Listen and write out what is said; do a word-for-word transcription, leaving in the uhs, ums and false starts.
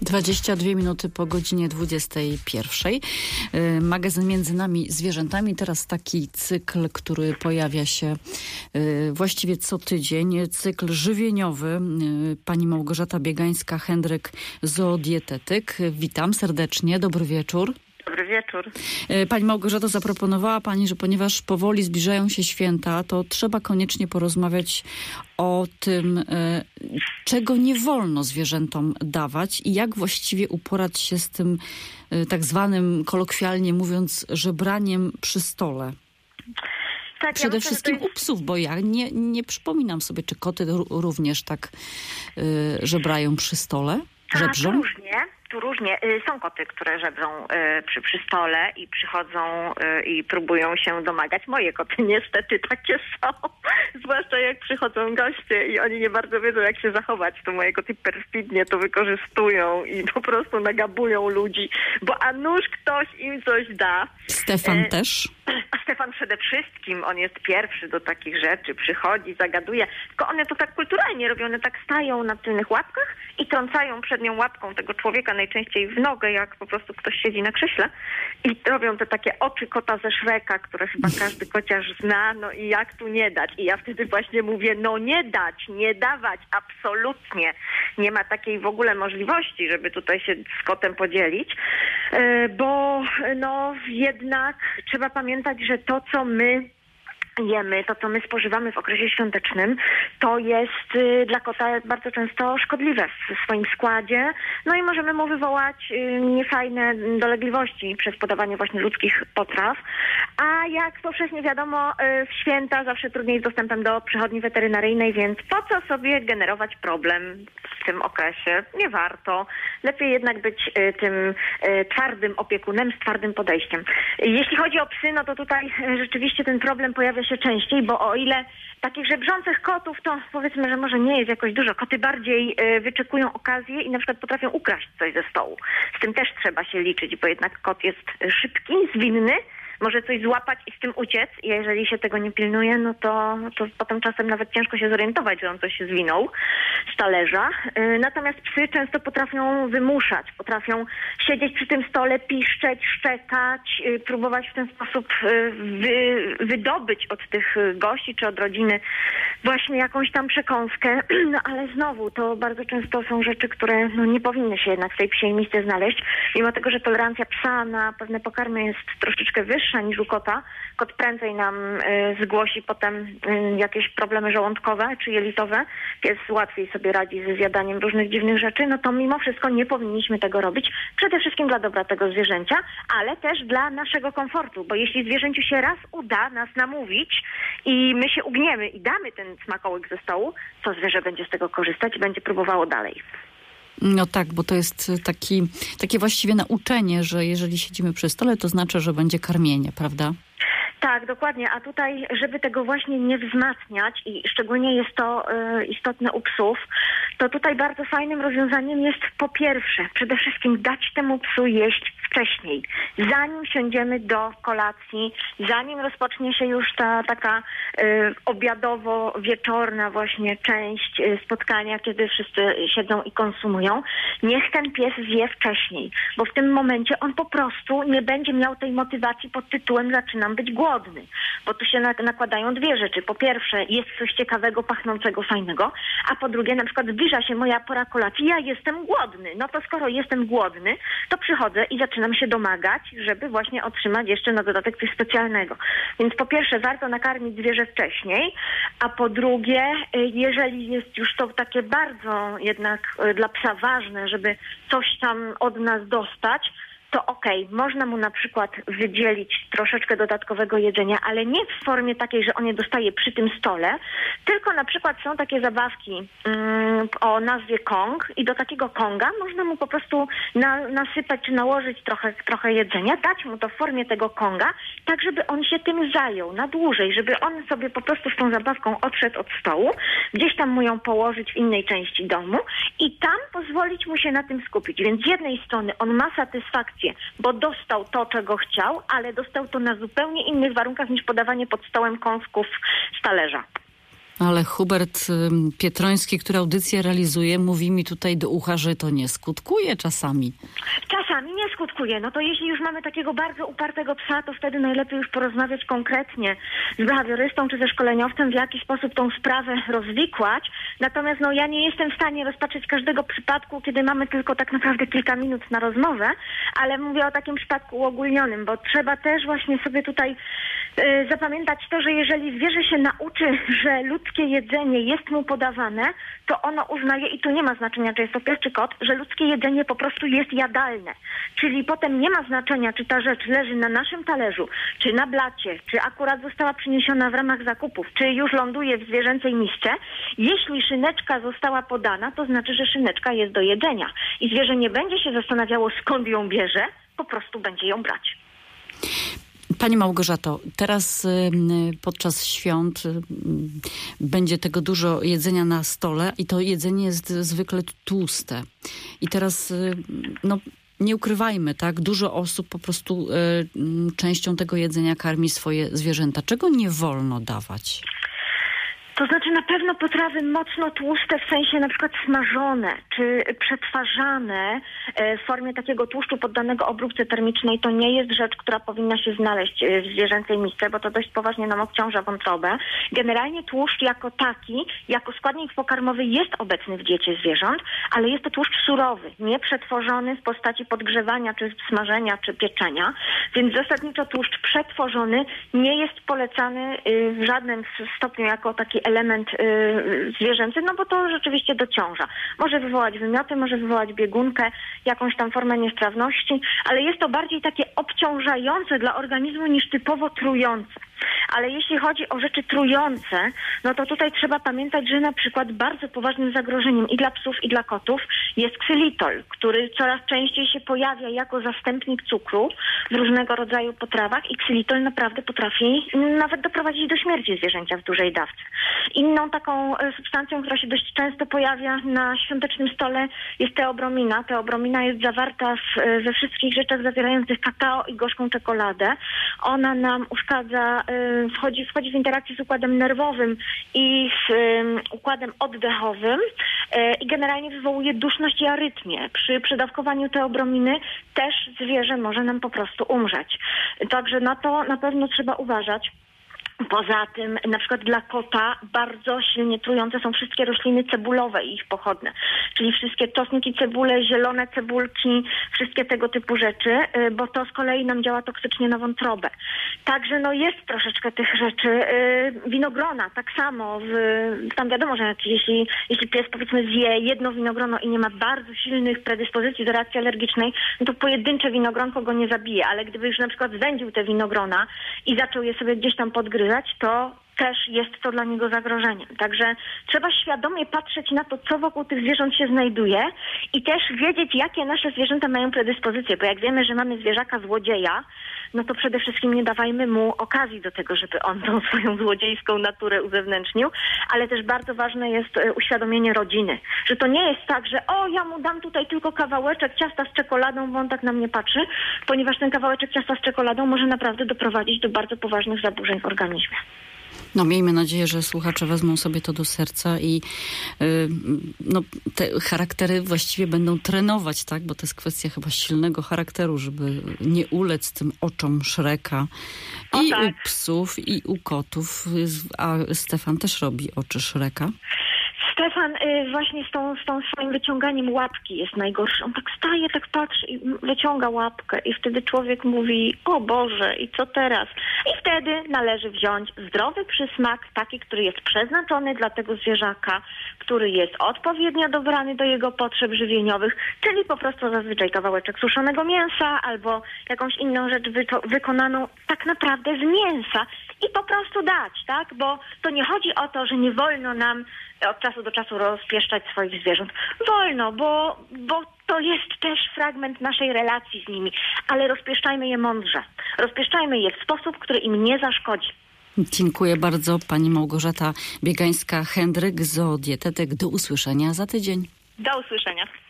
dwadzieścia dwie minuty po godzinie dwudziestej pierwszej. Magazyn Między Nami Zwierzętami. Teraz taki cykl, który pojawia się właściwie co tydzień. Cykl żywieniowy. Pani Małgorzata Biegańska-Hendryk, zoodietetyk. Witam serdecznie. Dobry wieczór. Dobry wieczór. Pani Małgorzato, zaproponowała Pani, że ponieważ powoli zbliżają się święta, to trzeba koniecznie porozmawiać o tym, czego nie wolno zwierzętom dawać i jak właściwie uporać się z tym tak zwanym, kolokwialnie mówiąc, żebraniem przy stole. Tak, Przede ja wszystkim myślę, u psów, bo ja nie, nie przypominam sobie, czy koty również tak y, żebrają przy stole, żebrzą? A, tu różnie, tu różnie. Są koty, które żebrzą przy, przy stole i przychodzą i próbują się domagać. Moje koty niestety takie są. Zwłaszcza jak przychodzą goście i oni nie bardzo wiedzą, jak się zachować. To moje koty perfidnie to wykorzystują i po prostu nagabują ludzi, bo a nuż ktoś im coś da. Stefan e... też? A Stefan przede wszystkim, on jest pierwszy do takich rzeczy, przychodzi, zagaduje, tylko one to tak kulturalnie robią, one tak stają na tylnych łapkach i trącają przednią łapką tego człowieka najczęściej w nogę, jak po prostu ktoś siedzi na krześle i robią te takie oczy kota ze Szreka, które chyba każdy kociarz zna, no i jak tu nie dać? I ja wtedy właśnie mówię, no nie dać, nie dawać, absolutnie. Nie ma takiej w ogóle możliwości, żeby tutaj się z kotem podzielić, bo no jednak trzeba pamiętać, że to, co my jemy, to co my spożywamy w okresie świątecznym, to jest y, dla kota bardzo często szkodliwe w swoim składzie. No i możemy mu wywołać y, niefajne dolegliwości przez podawanie właśnie ludzkich potraw. A jak powszechnie wiadomo, y, w święta zawsze trudniej z dostępem do przychodni weterynaryjnej, więc po co sobie generować problem w tym okresie? Nie warto. Lepiej jednak być y, tym y, twardym opiekunem z twardym podejściem. Jeśli chodzi o psy, no to tutaj y, rzeczywiście ten problem pojawia się częściej, bo o ile takich żebrzących kotów to powiedzmy, że może nie jest jakoś dużo. Koty bardziej y, wyczekują okazję i na przykład potrafią ukraść coś ze stołu. Z tym też trzeba się liczyć, bo jednak kot jest szybki, zwinny, może coś złapać i z tym uciec. I jeżeli się tego nie pilnuje, no to, to potem czasem nawet ciężko się zorientować, że on coś się zwinął z talerza. Yy, natomiast psy często potrafią wymuszać, potrafią siedzieć przy tym stole, piszczeć, szczekać, yy, próbować w ten sposób yy, wy, wydobyć od tych gości czy od rodziny właśnie jakąś tam przekąskę. No ale znowu, to bardzo często są rzeczy, które no, nie powinny się jednak w tej psiej misce znaleźć. Mimo tego, że tolerancja psa na pewne pokarmy jest troszeczkę wyższa niż u kota. Kot prędzej nam y, zgłosi potem y, jakieś problemy żołądkowe czy jelitowe. Pies łatwiej sobie radzi ze zjadaniem różnych dziwnych rzeczy. No to mimo wszystko nie powinniśmy tego robić. Przede wszystkim dla dobra tego zwierzęcia, ale też dla naszego komfortu. Bo jeśli zwierzęciu się raz uda nas namówić i my się ugniemy i damy ten smakołyk ze stołu, to zwierzę będzie z tego korzystać i będzie próbowało dalej. No tak, bo to jest taki, takie właściwie nauczenie, że jeżeli siedzimy przy stole, to znaczy, że będzie karmienie, prawda? Tak, dokładnie. A tutaj, żeby tego właśnie nie wzmacniać i szczególnie jest to y, istotne u psów, to tutaj bardzo fajnym rozwiązaniem jest po pierwsze, przede wszystkim dać temu psu jeść wcześniej, zanim siądziemy do kolacji, zanim rozpocznie się już ta taka y, obiadowo-wieczorna właśnie część y, spotkania, kiedy wszyscy siedzą i konsumują. Niech ten pies zje wcześniej, bo w tym momencie on po prostu nie będzie miał tej motywacji pod tytułem zaczynam być głodny, bo tu się nakładają dwie rzeczy. Po pierwsze jest coś ciekawego, pachnącego, fajnego, a po drugie na przykład zbliża się moja pora kolacji, ja jestem głodny. No to skoro jestem głodny, to przychodzę i zaczynam się domagać, żeby właśnie otrzymać jeszcze na dodatek coś specjalnego. Więc po pierwsze warto nakarmić zwierzę wcześniej, a po drugie, jeżeli jest już to takie bardzo jednak dla psa ważne, żeby coś tam od nas dostać, to okej, okay, można mu na przykład wydzielić troszeczkę dodatkowego jedzenia, ale nie w formie takiej, że on je dostaje przy tym stole, tylko na przykład są takie zabawki mm, o nazwie Kong i do takiego Konga można mu po prostu na, nasypać czy nałożyć trochę, trochę jedzenia, dać mu to w formie tego Konga, tak żeby on się tym zajął na dłużej, żeby on sobie po prostu z tą zabawką odszedł od stołu, gdzieś tam mu ją położyć w innej części domu i tam pozwolić mu się na tym skupić. Więc z jednej strony on ma satysfakcję, bo dostał to, czego chciał, ale dostał to na zupełnie innych warunkach niż podawanie pod stołem kąsków z talerza. Ale Hubert Pietroński, który audycję realizuje, mówi mi tutaj do ucha, że to nie skutkuje czasami. Czasami nie skutkuje. No to jeśli już mamy takiego bardzo upartego psa, to wtedy najlepiej już porozmawiać konkretnie z behawiorystą czy ze szkoleniowcem, w jaki sposób tą sprawę rozwikłać. Natomiast no ja nie jestem w stanie rozpatrzeć każdego przypadku, kiedy mamy tylko tak naprawdę kilka minut na rozmowę, ale mówię o takim przypadku uogólnionym, bo trzeba też właśnie sobie tutaj y, zapamiętać to, że jeżeli zwierzę się nauczy, że ludzkie jedzenie jest mu podawane, to ono uznaje, i tu nie ma znaczenia, czy jest to pies czy kot, że ludzkie jedzenie po prostu jest jadalne. Czyli potem nie ma znaczenia, czy ta rzecz leży na naszym talerzu, czy na blacie, czy akurat została przyniesiona w ramach zakupów, czy już ląduje w zwierzęcej misce. Jeśli szyneczka została podana, to znaczy, że szyneczka jest do jedzenia. I zwierzę nie będzie się zastanawiało, skąd ją bierze, po prostu będzie ją brać. Pani Małgorzato, teraz y, podczas świąt y, będzie tego dużo jedzenia na stole i to jedzenie jest zwykle tłuste. I teraz, y, no nie ukrywajmy, tak, dużo osób po prostu y, częścią tego jedzenia karmi swoje zwierzęta. Czego nie wolno dawać? To znaczy na pewno potrawy mocno tłuste, w sensie na przykład smażone czy przetwarzane w formie takiego tłuszczu poddanego obróbce termicznej, to nie jest rzecz, która powinna się znaleźć w zwierzęcej misce, bo to dość poważnie nam obciąża wątrobę. Generalnie tłuszcz jako taki, jako składnik pokarmowy jest obecny w diecie zwierząt, ale jest to tłuszcz surowy, nieprzetworzony w postaci podgrzewania, czy smażenia, czy pieczenia, więc zasadniczo tłuszcz przetworzony nie jest polecany w żadnym stopniu jako taki element y, zwierzęcy, no bo to rzeczywiście dociąża. Może wywołać wymioty, może wywołać biegunkę, jakąś tam formę niestrawności, ale jest to bardziej takie obciążające dla organizmu niż typowo trujące. Ale jeśli chodzi o rzeczy trujące, no to tutaj trzeba pamiętać, że na przykład bardzo poważnym zagrożeniem i dla psów, i dla kotów jest ksylitol, który coraz częściej się pojawia jako zastępnik cukru w różnego rodzaju potrawach i ksylitol naprawdę potrafi nawet doprowadzić do śmierci zwierzęcia w dużej dawce. Inną taką substancją, która się dość często pojawia na świątecznym stole, jest teobromina. Teobromina jest zawarta w, we wszystkich rzeczach zawierających kakao i gorzką czekoladę. Ona nam uszkadza, wchodzi, wchodzi w interakcję z układem nerwowym i z um, układem oddechowym e, i generalnie wywołuje duszność i arytmię. Przy przedawkowaniu teobrominy też zwierzę może nam po prostu umrzeć. Także na to na pewno trzeba uważać. Poza tym, na przykład dla kota bardzo silnie trujące są wszystkie rośliny cebulowe i ich pochodne. Czyli wszystkie czosnki, cebule, zielone cebulki, wszystkie tego typu rzeczy, bo to z kolei nam działa toksycznie na wątrobę. Także no jest troszeczkę tych rzeczy. Winogrona tak samo. W, tam wiadomo, że jeśli, jeśli pies powiedzmy zje jedno winogrono i nie ma bardzo silnych predyspozycji do reakcji alergicznej, no to pojedyncze winogronko go nie zabije. Ale gdyby już na przykład zwędził te winogrona i zaczął je sobie gdzieś tam podgryzać, to też jest to dla niego zagrożeniem. Także trzeba świadomie patrzeć na to, co wokół tych zwierząt się znajduje i też wiedzieć, jakie nasze zwierzęta mają predyspozycje, bo jak wiemy, że mamy zwierzaka złodzieja, no to przede wszystkim nie dawajmy mu okazji do tego, żeby on tą swoją złodziejską naturę uzewnętrznił, ale też bardzo ważne jest uświadomienie rodziny, że to nie jest tak, że o, ja mu dam tutaj tylko kawałeczek ciasta z czekoladą, bo on tak na mnie patrzy, ponieważ ten kawałeczek ciasta z czekoladą może naprawdę doprowadzić do bardzo poważnych zaburzeń w organizmie. No miejmy nadzieję, że słuchacze wezmą sobie to do serca i yy, no, te charaktery właściwie będą trenować, tak? Bo to jest kwestia chyba silnego charakteru, żeby nie ulec tym oczom Szreka. I o, tak. U psów, i u kotów. A Stefan też robi oczy Szreka. Stefan y, właśnie z tą, z tą swoim wyciąganiem łapki jest najgorszy. On tak staje, tak patrzy i wyciąga łapkę i wtedy człowiek mówi, o Boże, i co teraz? I wtedy należy wziąć zdrowy przysmak, taki, który jest przeznaczony dla tego zwierzaka, który jest odpowiednio dobrany do jego potrzeb żywieniowych, czyli po prostu zazwyczaj kawałeczek suszonego mięsa albo jakąś inną rzecz wy- wykonaną tak naprawdę z mięsa i po prostu dać, tak? Bo to nie chodzi o to, że nie wolno nam od czasu do czasu rozpieszczać swoich zwierząt. Wolno, bo, bo to jest też fragment naszej relacji z nimi, ale rozpieszczajmy je mądrze. Rozpieszczajmy je w sposób, który im nie zaszkodzi. Dziękuję bardzo. Pani Małgorzata Biegańska-Hendryk, zoodietetyk. Do usłyszenia za tydzień. Do usłyszenia.